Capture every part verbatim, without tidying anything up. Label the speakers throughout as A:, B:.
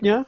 A: Ya,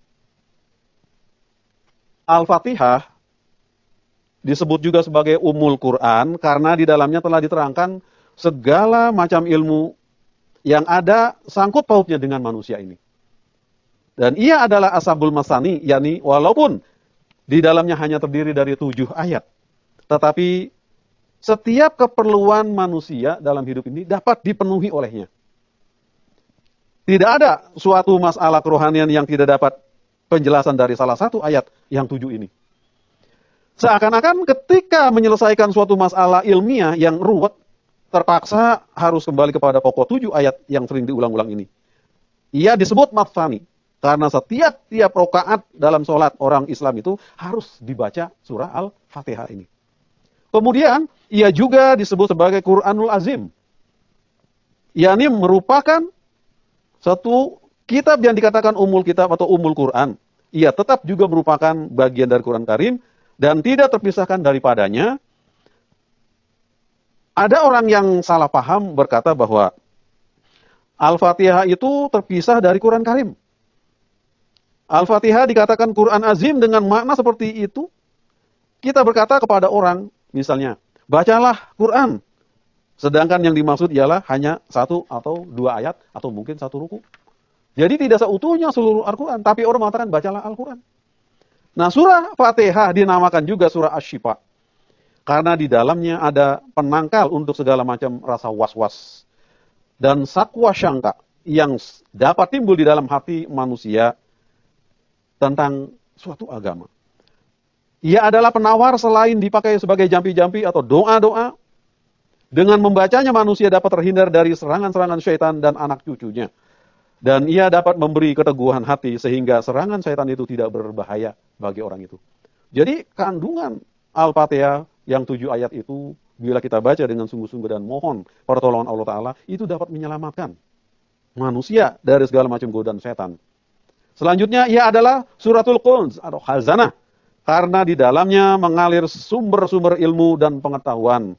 A: Al-Fatihah disebut juga sebagai Ummul Quran karena di dalamnya telah diterangkan segala macam ilmu yang ada sangkut pautnya dengan manusia ini. Dan ia adalah Ashabul Masani, yakni walaupun di dalamnya hanya terdiri dari tujuh ayat, tetapi setiap keperluan manusia dalam hidup ini dapat dipenuhi olehnya. Tidak ada suatu masalah kerohanian yang tidak dapat penjelasan dari salah satu ayat yang tujuh ini. Seakan-akan ketika menyelesaikan suatu masalah ilmiah yang ruwet, terpaksa harus kembali kepada pokok tujuh ayat yang sering diulang-ulang ini. Ia disebut mafsani, karena setiap tiap rakaat dalam sholat orang Islam itu harus dibaca surah Al-Fatihah ini. Kemudian, ia juga disebut sebagai Quranul Azim. Yakni merupakan satu kitab yang dikatakan umul kitab atau umul Quran. Ia tetap juga merupakan bagian dari Quran Karim dan tidak terpisahkan daripadanya. Ada orang yang salah paham berkata bahwa Al-Fatihah itu terpisah dari Quran Karim. Al-Fatihah dikatakan Quran Azim dengan makna seperti itu. Kita berkata kepada orang, misalnya, bacalah Quran. Sedangkan yang dimaksud ialah hanya satu atau dua ayat atau mungkin satu ruku. Jadi tidak seutuhnya seluruh Al-Quran, tapi orang mengatakan bacalah Al-Quran. Nah, surah Fatihah dinamakan juga surah Asy-Syifa. Karena di dalamnya ada penangkal untuk segala macam rasa was-was dan sakwa syangka yang dapat timbul di dalam hati manusia tentang suatu agama. Ia adalah penawar selain dipakai sebagai jampi-jampi atau doa-doa. Dengan membacanya manusia dapat terhindar dari serangan-serangan syaitan dan anak cucunya. Dan ia dapat memberi keteguhan hati sehingga serangan syaitan itu tidak berbahaya bagi orang itu. Jadi kandungan Al-Fatihah yang tujuh ayat itu, bila kita baca dengan sungguh-sungguh dan mohon pertolongan Allah Ta'ala, itu dapat menyelamatkan manusia dari segala macam godaan setan. Selanjutnya, ia adalah suratul Kunz atau khazanah. Karena di dalamnya mengalir sumber-sumber ilmu dan pengetahuan.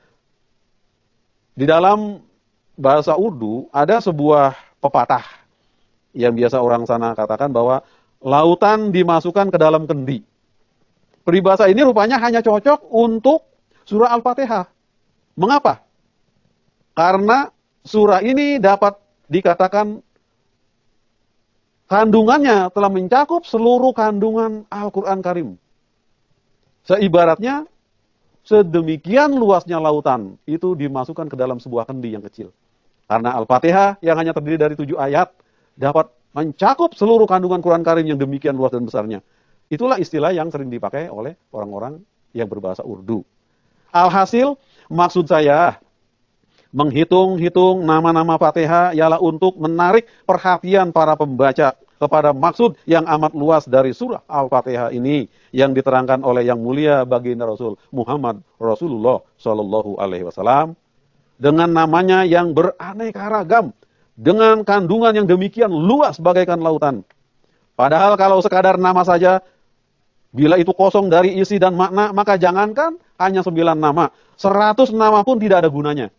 A: Di dalam bahasa Urdu ada sebuah pepatah yang biasa orang sana katakan bahwa lautan dimasukkan ke dalam kendi. Peribahasa ini rupanya hanya cocok untuk surah Al-Fatihah. Mengapa? Karena surah ini dapat dikatakan kandungannya telah mencakup seluruh kandungan Al-Quran Karim. Seibaratnya, sedemikian luasnya lautan, itu dimasukkan ke dalam sebuah kendi yang kecil. Karena Al-Fatihah yang hanya terdiri dari tujuh ayat, dapat mencakup seluruh kandungan Quran Karim yang demikian luas dan besarnya. Itulah istilah yang sering dipakai oleh orang-orang yang berbahasa Urdu. Alhasil, maksud saya, menghitung-hitung nama-nama Fatihah ialah untuk menarik perhatian para pembaca kepada maksud yang amat luas dari surah Al-Fatihah ini yang diterangkan oleh yang mulia baginda Rasul Muhammad Rasulullah Shallallahu Alaihi Wasallam dengan namanya yang beraneka ragam dengan kandungan yang demikian luas bagaikan lautan. Padahal kalau sekadar nama saja, bila itu kosong dari isi dan makna, maka jangankan hanya sembilan nama, seratus nama pun tidak ada gunanya.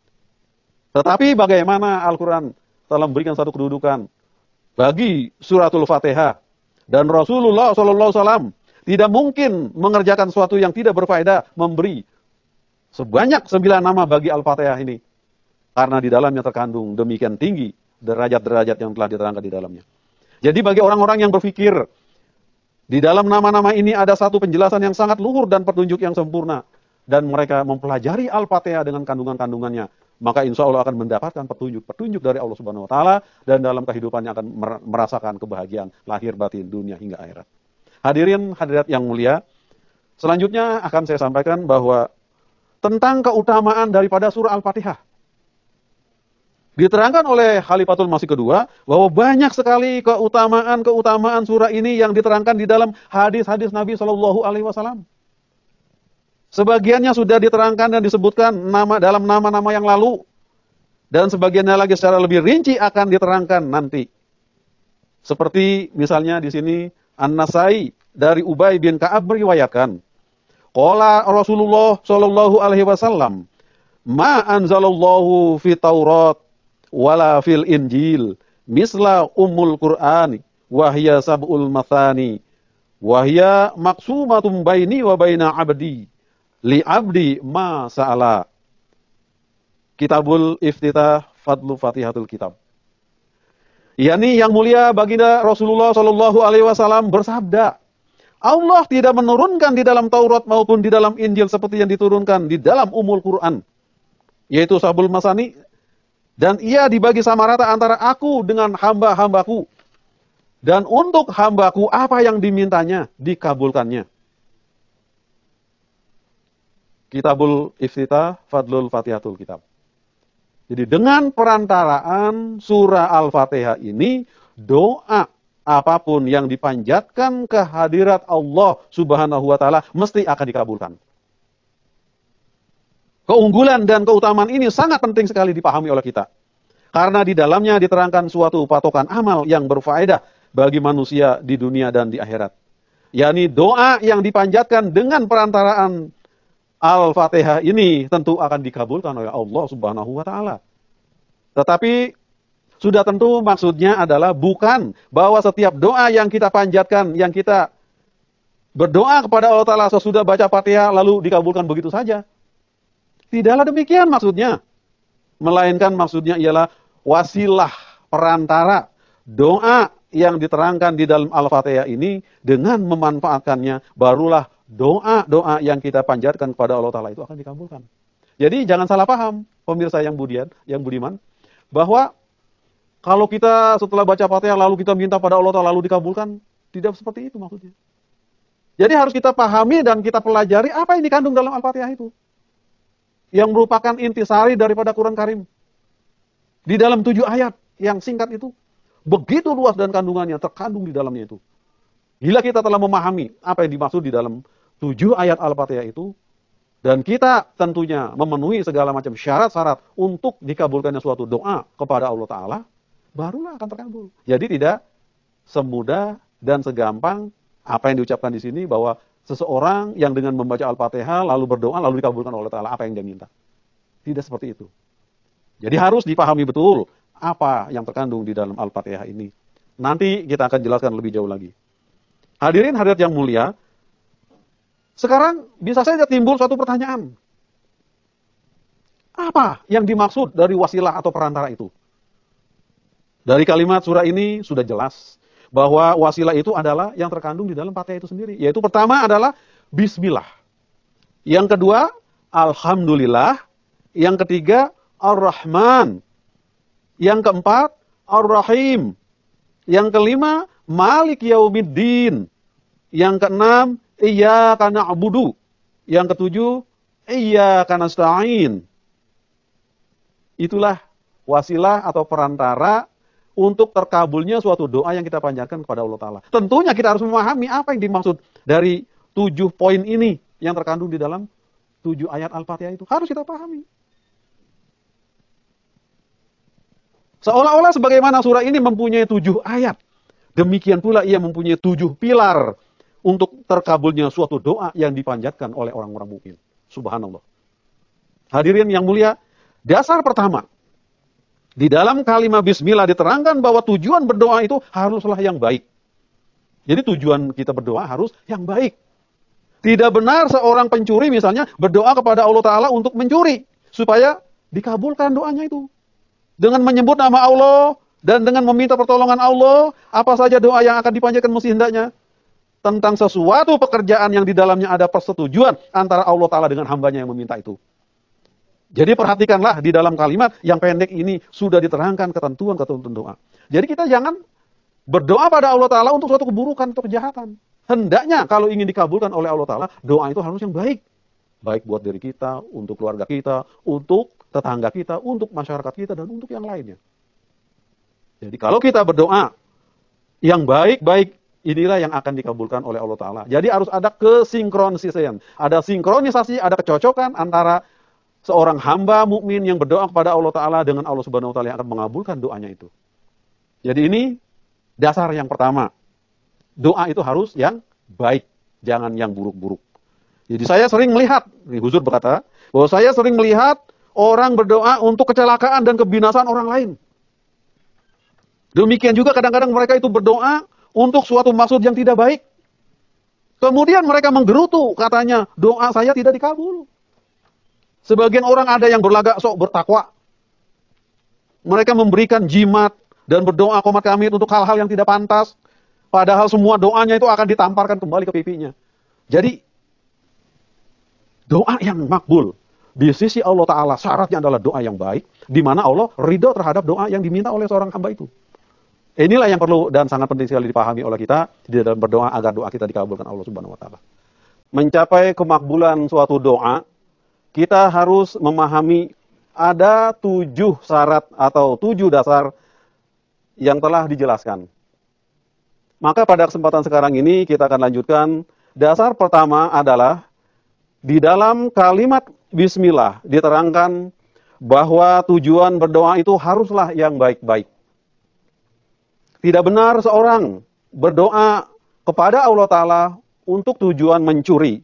A: Tetapi bagaimana Al-Quran telah memberikan satu kedudukan bagi suratul Fatihah dan Rasulullah Shallallahu Alaihi Wasallam tidak mungkin mengerjakan sesuatu yang tidak berfaedah memberi sebanyak sembilan nama bagi Al-Fatihah ini karena di dalamnya terkandung demikian tinggi derajat-derajat yang telah diterangkan di dalamnya. Jadi bagi orang-orang yang berpikir di dalam nama-nama ini ada satu penjelasan yang sangat luhur dan petunjuk yang sempurna dan mereka mempelajari Al-Fatihah dengan kandungan-kandungannya, maka insya Allah akan mendapatkan petunjuk-petunjuk dari Allah Subhanahu Wa Taala dan dalam kehidupannya akan merasakan kebahagiaan lahir batin dunia hingga akhirat. Hadirin hadirat yang mulia, selanjutnya akan saya sampaikan bahwa tentang keutamaan daripada surah Al-Fatihah. Diterangkan oleh Khalifatul Masih kedua bahwa banyak sekali keutamaan-keutamaan surah ini yang diterangkan di dalam hadis-hadis Nabi Shallallahu Alaihi Wasallam. Sebagiannya sudah diterangkan dan disebutkan nama dalam nama-nama yang lalu. Dan sebagiannya lagi secara lebih rinci akan diterangkan nanti. Seperti misalnya di sini An-Nasai dari Ubay bin Ka'ab meriwayatkan, qala Rasulullah sallallahu alaihi wasallam, ma anzalallahu fi Taurat wala fil Injil misla ummul Qur'ani wahya sab'ul mathani, wahya maqsumatum baini wa baina abdi, li abdi ma sa'ala. Kitabul Iftitah Fadlu Fatihatul Kitab. yakni yang mulia baginda Rasulullah Shallallahu Alaihi Wasallam bersabda, Allah tidak menurunkan di dalam Taurat maupun di dalam Injil seperti yang diturunkan di dalam Ummul Quran, yaitu Sabul Masani, dan ia dibagi sama rata antara aku dengan hamba-hambaku. Dan untuk hambaku apa yang dimintanya dikabulkannya. Kitabul Iftitah Fadlul Fatihatul Kitab. Jadi dengan perantaraan surah Al-Fatihah ini, doa apapun yang dipanjatkan ke hadirat Allah Subhanahu wa taala mesti akan dikabulkan. Keunggulan dan keutamaan ini sangat penting sekali dipahami oleh kita. Karena di dalamnya diterangkan suatu patokan amal yang berfaedah bagi manusia di dunia dan di akhirat. yakni doa yang dipanjatkan dengan perantaraan Al-Fatihah ini tentu akan dikabulkan oleh Allah Subhanahu wa taala. Tetapi sudah tentu maksudnya adalah bukan bahwa setiap doa yang kita panjatkan, yang kita berdoa kepada Allah Ta'ala sesudah baca Fatihah lalu dikabulkan begitu saja. Tidaklah demikian maksudnya. Melainkan maksudnya ialah wasilah perantara doa yang diterangkan di dalam Al-Fatihah ini, dengan memanfaatkannya barulah doa-doa yang kita panjatkan kepada Allah Ta'ala itu akan dikabulkan. Jadi jangan salah paham pemirsa yang budian, yang budiman, bahwa kalau kita setelah baca Fatihah lalu kita minta pada Allah Ta'ala lalu dikabulkan, tidak seperti itu maksudnya. Jadi harus kita pahami dan kita pelajari apa yang dikandung dalam Al-Fatihah itu, yang merupakan intisari daripada Quran Karim. Di dalam tujuh ayat yang singkat itu, begitu luas dan kandungannya terkandung di dalamnya itu. Bila kita telah memahami apa yang dimaksud di dalam tujuh ayat Al-Fatihah itu, dan kita tentunya memenuhi segala macam syarat-syarat untuk dikabulkannya suatu doa kepada Allah Ta'ala, barulah akan terkabul. Jadi tidak semudah dan segampang apa yang diucapkan di sini, bahwa seseorang yang dengan membaca Al-Fatihah lalu berdoa lalu dikabulkan oleh Allah Ta'ala apa yang dia minta. Tidak seperti itu. Jadi harus dipahami betul apa yang terkandung di dalam Al-Fatihah ini. Nanti kita akan jelaskan lebih jauh lagi. Hadirin hadirat yang mulia, sekarang bisa saja timbul suatu pertanyaan. Apa yang dimaksud dari wasilah atau perantara itu? Dari kalimat surah ini sudah jelas bahwa wasilah itu adalah yang terkandung di dalam Fatihah itu sendiri. Yaitu pertama adalah Bismillah. Yang kedua, Alhamdulillah. Yang ketiga, Ar-Rahman. Yang keempat, Ar-Rahim. Yang kelima, Malik Yaumiddin. Yang keenam, Iyyaka na'budu. Yang ketujuh, Iyyaka nasta'in. Itulah wasilah atau perantara untuk terkabulnya suatu doa yang kita panjatkan kepada Allah Ta'ala. Tentunya kita harus memahami apa yang dimaksud dari tujuh poin ini yang terkandung di dalam tujuh ayat Al-Fatihah itu. Harus kita pahami. Seolah-olah sebagaimana surah ini mempunyai tujuh ayat, demikian pula ia mempunyai tujuh pilar untuk terkabulnya suatu doa yang dipanjatkan oleh orang-orang mukmin. Subhanallah. Hadirin yang mulia, dasar pertama, di dalam kalimat Bismillah diterangkan bahwa tujuan berdoa itu haruslah yang baik. Jadi tujuan kita berdoa harus yang baik. Tidak benar seorang pencuri misalnya berdoa kepada Allah Ta'ala untuk mencuri, supaya dikabulkan doanya itu. Dengan menyebut nama Allah dan dengan meminta pertolongan Allah, apa saja doa yang akan dipanjatkan mesti hendaknya tentang sesuatu pekerjaan yang di dalamnya ada persetujuan antara Allah Ta'ala dengan hambanya yang meminta itu. Jadi perhatikanlah di dalam kalimat yang pendek ini sudah diterangkan ketentuan-ketentuan doa. Jadi kita jangan berdoa pada Allah Ta'ala untuk suatu keburukan atau kejahatan. Hendaknya kalau ingin dikabulkan oleh Allah Ta'ala, doa itu harus yang baik. Baik buat diri kita, untuk keluarga kita, untuk tetangga kita, untuk masyarakat kita, dan untuk yang lainnya. Jadi kalau kita berdoa yang baik-baik, inilah yang akan dikabulkan oleh Allah Ta'ala. Jadi harus ada kesinkronisasian. Ada sinkronisasi, ada kecocokan antara seorang hamba mukmin yang berdoa kepada Allah Ta'ala dengan Allah Subhanahu Wa Ta'ala yang akan mengabulkan doanya itu. Jadi ini dasar yang pertama. Doa itu harus yang baik, jangan yang buruk-buruk. Jadi saya sering melihat, Gus Dur berkata, bahwa saya sering melihat orang berdoa untuk kecelakaan dan kebinasaan orang lain. Demikian juga kadang-kadang mereka itu berdoa untuk suatu maksud yang tidak baik. Kemudian mereka menggerutu, katanya, doa saya tidak dikabul. Sebagian orang ada yang berlagak sok bertakwa. Mereka memberikan jimat dan berdoa qomat kamit untuk hal-hal yang tidak pantas. Padahal semua doanya itu akan ditamparkan kembali ke pipinya. Jadi, doa yang makbul di sisi Allah Ta'ala syaratnya adalah doa yang baik, di mana Allah ridho terhadap doa yang diminta oleh seorang hamba itu. Inilah yang perlu dan sangat penting sekali dipahami oleh kita di dalam berdoa agar doa kita dikabulkan Allah Subhanahu wa taala. Mencapai kemakbulan suatu doa, kita harus memahami ada tujuh syarat atau tujuh dasar yang telah dijelaskan. Maka pada kesempatan sekarang ini kita akan lanjutkan. Dasar pertama adalah di dalam kalimat bismillah diterangkan bahwa tujuan berdoa itu haruslah yang baik-baik. Tidak benar seorang berdoa kepada Allah Ta'ala untuk tujuan mencuri.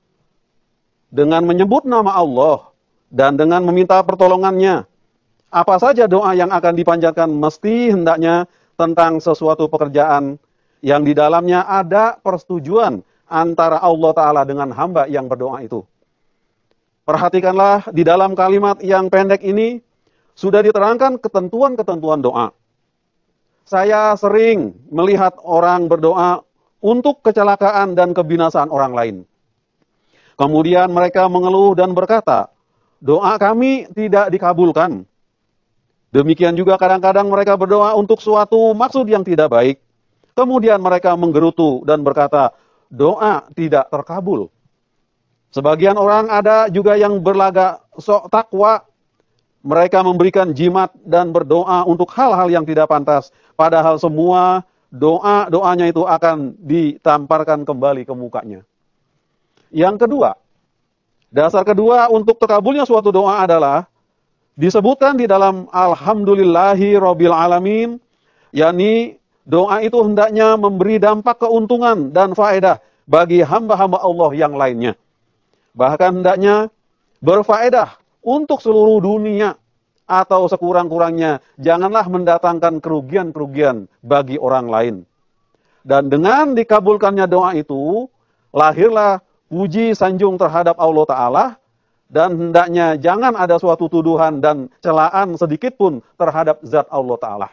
A: Dengan menyebut nama Allah dan dengan meminta pertolongannya. Apa saja doa yang akan dipanjatkan mesti hendaknya tentang sesuatu pekerjaan yang di dalamnya ada persetujuan antara Allah Ta'ala dengan hamba yang berdoa itu. Perhatikanlah di dalam kalimat yang pendek ini sudah diterangkan ketentuan-ketentuan doa. Saya sering melihat orang berdoa untuk kecelakaan dan kebinasaan orang lain. Kemudian mereka mengeluh dan berkata, doa kami tidak dikabulkan. Demikian juga kadang-kadang mereka berdoa untuk suatu maksud yang tidak baik. Kemudian mereka menggerutu dan berkata, doa tidak terkabul. Sebagian orang ada juga yang berlagak sok takwa. Mereka memberikan jimat dan berdoa untuk hal-hal yang tidak pantas. Padahal semua doa-doanya itu akan ditamparkan kembali ke mukanya. Yang kedua, dasar kedua untuk terkabulnya suatu doa adalah disebutkan di dalam Alhamdulillahi Rabbil Alamin, yakni doa itu hendaknya memberi dampak keuntungan dan faedah bagi hamba-hamba Allah yang lainnya. Bahkan hendaknya berfaedah untuk seluruh dunia atau sekurang-kurangnya janganlah mendatangkan kerugian-kerugian bagi orang lain. Dan dengan dikabulkannya doa itu, lahirlah puji sanjung terhadap Allah Ta'ala, dan hendaknya jangan ada suatu tuduhan dan celaan sedikit pun terhadap zat Allah Ta'ala.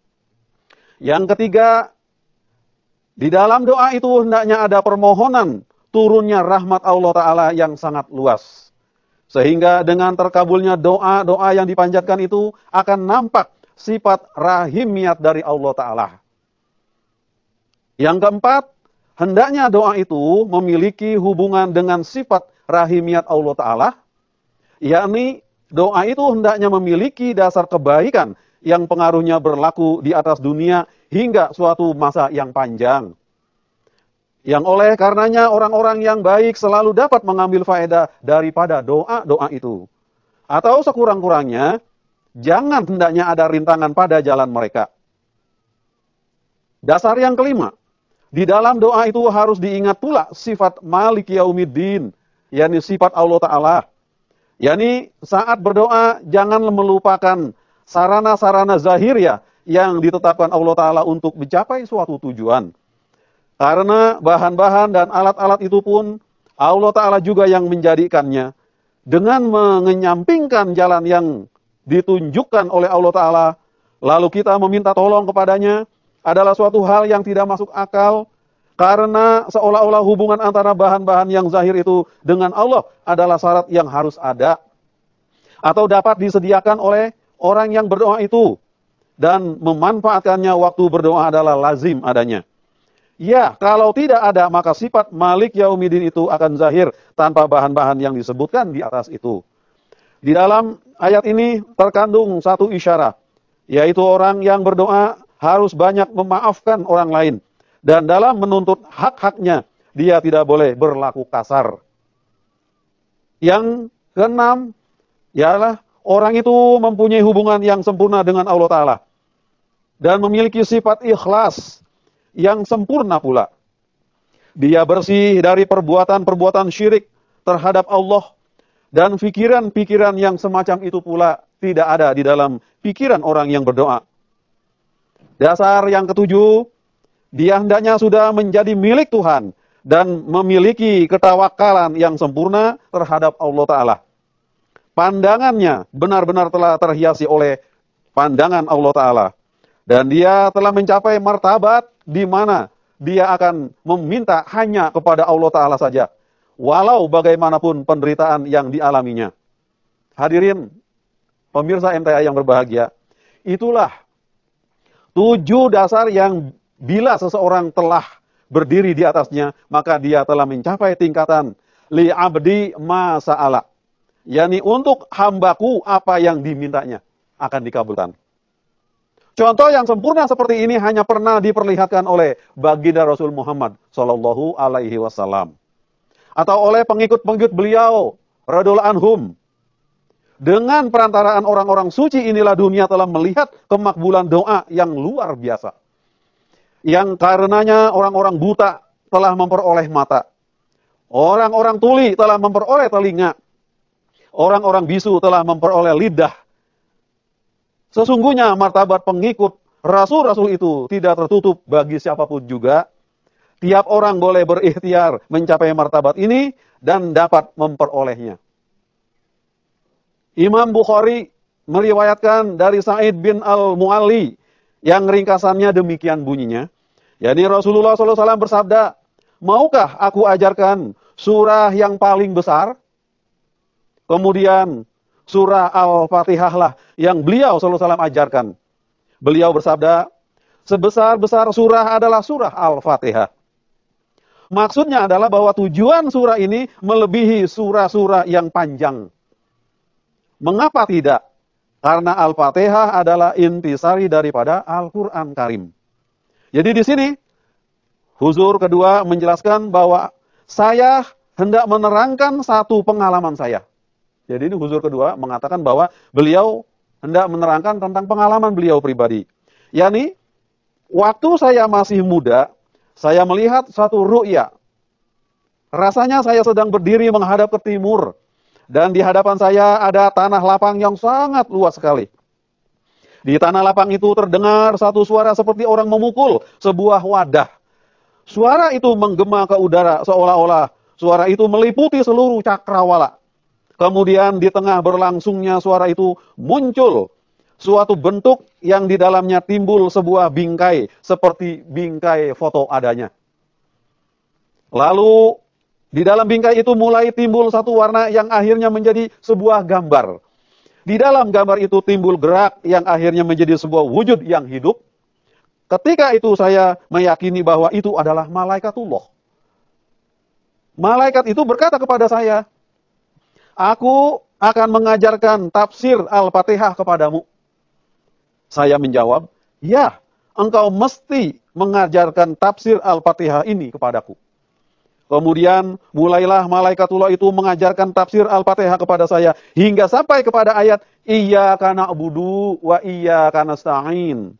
A: Yang ketiga, di dalam doa itu hendaknya ada permohonan turunnya rahmat Allah Ta'ala yang sangat luas. Sehingga dengan terkabulnya doa-doa yang dipanjatkan itu akan nampak sifat rahimiyat dari Allah Ta'ala. Yang keempat, hendaknya doa itu memiliki hubungan dengan sifat rahimiyat Allah Ta'ala, yakni doa itu hendaknya memiliki dasar kebaikan yang pengaruhnya berlaku di atas dunia hingga suatu masa yang panjang. Yang oleh karenanya orang-orang yang baik selalu dapat mengambil faedah daripada doa-doa itu. Atau sekurang-kurangnya, jangan hendaknya ada rintangan pada jalan mereka. Dasar yang kelima, di dalam doa itu harus diingat pula sifat Malik Yaumiddin, yakni sifat Allah Ta'ala. Yakni saat berdoa jangan melupakan sarana-sarana zahiriyah yang ditetapkan Allah Ta'ala untuk mencapai suatu tujuan. Karena bahan-bahan dan alat-alat itu pun Allah Ta'ala juga yang menjadikannya. Dengan mengenyampingkan jalan yang ditunjukkan oleh Allah Ta'ala, lalu kita meminta tolong kepadanya, adalah suatu hal yang tidak masuk akal. Karena seolah-olah hubungan antara bahan-bahan yang zahir itu dengan Allah adalah syarat yang harus ada. Atau dapat disediakan oleh orang yang berdoa itu. Dan memanfaatkannya waktu berdoa adalah lazim adanya. Ya, kalau tidak ada, maka sifat Malik Yaumiddin itu akan zahir tanpa bahan-bahan yang disebutkan di atas itu. Di dalam ayat ini terkandung satu isyarat, yaitu orang yang berdoa harus banyak memaafkan orang lain. Dan dalam menuntut hak-haknya, dia tidak boleh berlaku kasar. Yang keenam, ialah orang itu mempunyai hubungan yang sempurna dengan Allah Ta'ala. Dan memiliki sifat ikhlas yang sempurna pula. Dia bersih dari perbuatan-perbuatan syirik terhadap Allah. Dan pikiran-pikiran yang semacam itu pula tidak ada di dalam pikiran orang yang berdoa. Dasar yang ketujuh, Dia hendaknya sudah menjadi milik Tuhan dan memiliki ketawakalan yang sempurna terhadap Allah Ta'ala. Pandangannya benar-benar telah terhiasi oleh pandangan Allah Ta'ala. Dan dia telah mencapai martabat di mana dia akan meminta hanya kepada Allah Ta'ala saja. Walau bagaimanapun penderitaan yang dialaminya. Hadirin, pemirsa M T A yang berbahagia, itulah tujuh dasar yang bila seseorang telah berdiri di atasnya, maka dia telah mencapai tingkatan li abdi ma sa'ala. Yani untuk hambaku apa yang dimintanya akan dikabulkan. Contoh yang sempurna seperti ini hanya pernah diperlihatkan oleh baginda Rasul Muhammad Shallallahu Alaihi Wasallam atau oleh pengikut-pengikut beliau radhiyallahu anhum. Dengan perantaraan orang-orang suci inilah dunia telah melihat kemakbulan doa yang luar biasa. Yang karenanya orang-orang buta telah memperoleh mata. Orang-orang tuli telah memperoleh telinga. Orang-orang bisu telah memperoleh lidah. Sesungguhnya martabat pengikut rasul-rasul itu tidak tertutup bagi siapapun juga. Tiap orang boleh berikhtiar mencapai martabat ini dan dapat memperolehnya. Imam Bukhari meriwayatkan dari Sa'id bin Al-Mu'alli yang ringkasannya demikian bunyinya. Yani Rasulullah shallallahu alaihi wasallam bersabda, maukah aku ajarkan surah yang paling besar? Kemudian surah Al-Fatihah lah yang beliau shallallahu alaihi wasallam ajarkan. Beliau bersabda, sebesar-besar surah adalah surah Al-Fatihah. Maksudnya adalah bahwa tujuan surah ini melebihi surah-surah yang panjang. Mengapa tidak? Karena Al-Fatihah adalah intisari daripada Al-Quran Karim. Jadi di sini, huzur kedua menjelaskan bahwa saya hendak menerangkan satu pengalaman saya. Jadi ini huzur kedua mengatakan bahwa beliau hendak menerangkan tentang pengalaman beliau pribadi. Yani, waktu saya masih muda, saya melihat satu ru'ya. Rasanya saya sedang berdiri menghadap ke timur. Dan di hadapan saya ada tanah lapang yang sangat luas sekali. Di tanah lapang itu terdengar satu suara seperti orang memukul sebuah wadah. Suara itu menggema ke udara seolah-olah suara itu meliputi seluruh cakrawala. Kemudian di tengah berlangsungnya suara itu muncul suatu bentuk yang di dalamnya timbul sebuah bingkai seperti bingkai foto adanya. Lalu di dalam bingkai itu mulai timbul satu warna yang akhirnya menjadi sebuah gambar. Di dalam gambar itu timbul gerak yang akhirnya menjadi sebuah wujud yang hidup. Ketika itu saya meyakini bahwa itu adalah malaikatullah. Malaikat itu berkata kepada saya, aku akan mengajarkan tafsir Al-Fatihah kepadamu. Saya menjawab, ya, engkau mesti mengajarkan tafsir Al-Fatihah ini kepadaku. Kemudian mulailah malaikatullah itu mengajarkan tafsir Al-Fatihah kepada saya hingga sampai kepada ayat iyyaka na'budu wa iyyaka nasta'in.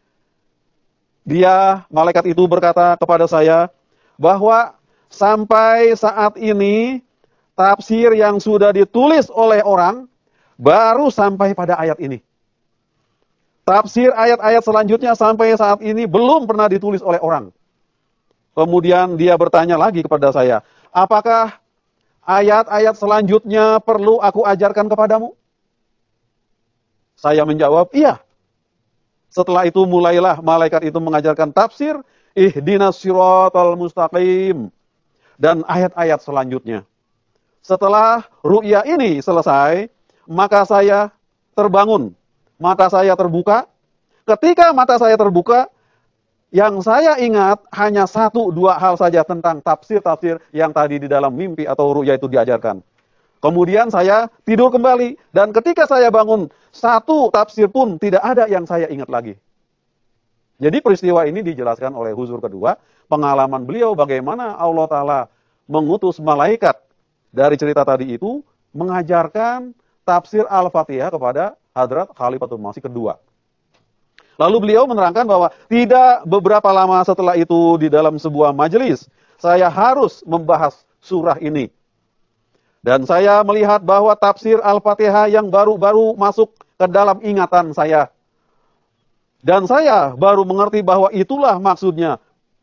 A: Dia, malaikat itu berkata kepada saya bahwa sampai saat ini tafsir yang sudah ditulis oleh orang baru sampai pada ayat ini. Tafsir ayat-ayat selanjutnya sampai saat ini belum pernah ditulis oleh orang. Kemudian dia bertanya lagi kepada saya, apakah ayat-ayat selanjutnya perlu aku ajarkan kepadamu? Saya menjawab, iya. Setelah itu mulailah malaikat itu mengajarkan tafsir, ihdinas siratal mustaqim, dan ayat-ayat selanjutnya. Setelah ru'ya ini selesai, maka saya terbangun, mata saya terbuka. Ketika mata saya terbuka, yang saya ingat hanya satu dua hal saja tentang tafsir-tafsir yang tadi di dalam mimpi atau ru'ya itu diajarkan. Kemudian saya tidur kembali dan ketika saya bangun, satu tafsir pun tidak ada yang saya ingat lagi. Jadi peristiwa ini dijelaskan oleh huzur kedua, pengalaman beliau bagaimana Allah Ta'ala mengutus malaikat dari cerita tadi itu mengajarkan tafsir Al-Fatihah kepada Hadrat Khalifatul Masih kedua. Lalu beliau menerangkan bahwa tidak beberapa lama setelah itu di dalam sebuah majelis, saya harus membahas surah ini. Dan saya melihat bahwa tafsir Al-Fatihah yang baru-baru masuk ke dalam ingatan saya. Dan saya baru mengerti bahwa itulah maksudnya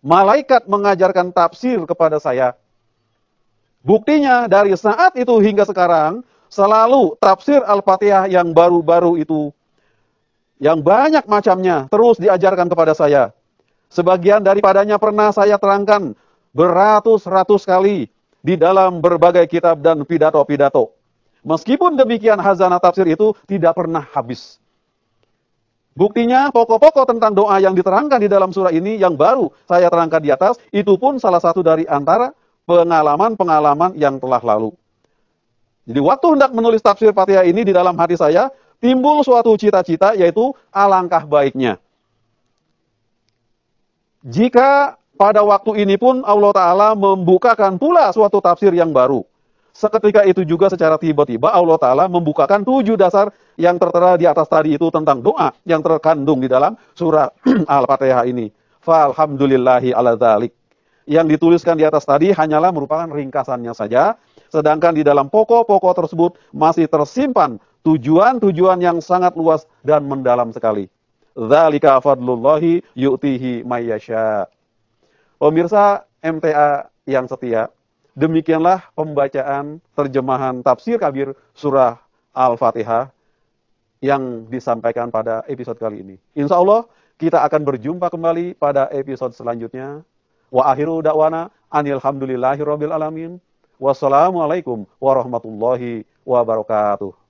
A: malaikat mengajarkan tafsir kepada saya. Buktinya dari saat itu hingga sekarang, selalu tafsir Al-Fatihah yang baru-baru itu, yang banyak macamnya, terus diajarkan kepada saya. Sebagian daripadanya pernah saya terangkan beratus-ratus kali di dalam berbagai kitab dan pidato-pidato. Meskipun demikian, khazanah tafsir itu tidak pernah habis. Buktinya, pokok-pokok tentang doa yang diterangkan di dalam surah ini yang baru saya terangkan di atas, itu pun salah satu dari antara pengalaman-pengalaman yang telah lalu. Jadi waktu hendak menulis tafsir Fatihah ini di dalam hati saya, timbul suatu cita-cita, yaitu alangkah baiknya jika pada waktu ini pun Allah Ta'ala membukakan pula suatu tafsir yang baru. Seketika itu juga secara tiba-tiba Allah Ta'ala membukakan tujuh dasar yang tertera di atas tadi itu tentang doa yang terkandung di dalam surah Al-Fatihah ini. Falhamdulillahi ala dzalik. Yang dituliskan di atas tadi hanyalah merupakan ringkasannya saja, sedangkan di dalam pokok-pokok tersebut masih tersimpan tujuan-tujuan yang sangat luas dan mendalam sekali. Dzalika fadlullahi yu'tihi mayyasha. Pemirsa M T A yang setia, demikianlah pembacaan terjemahan tafsir kabir surah Al-Fatihah yang disampaikan pada episode kali ini. Insya Allah kita akan berjumpa kembali pada episode selanjutnya. Wa akhiru da'wana anil hamdulillahi rabbil alamin. Wassalamualaikum warahmatullahi wabarakatuh.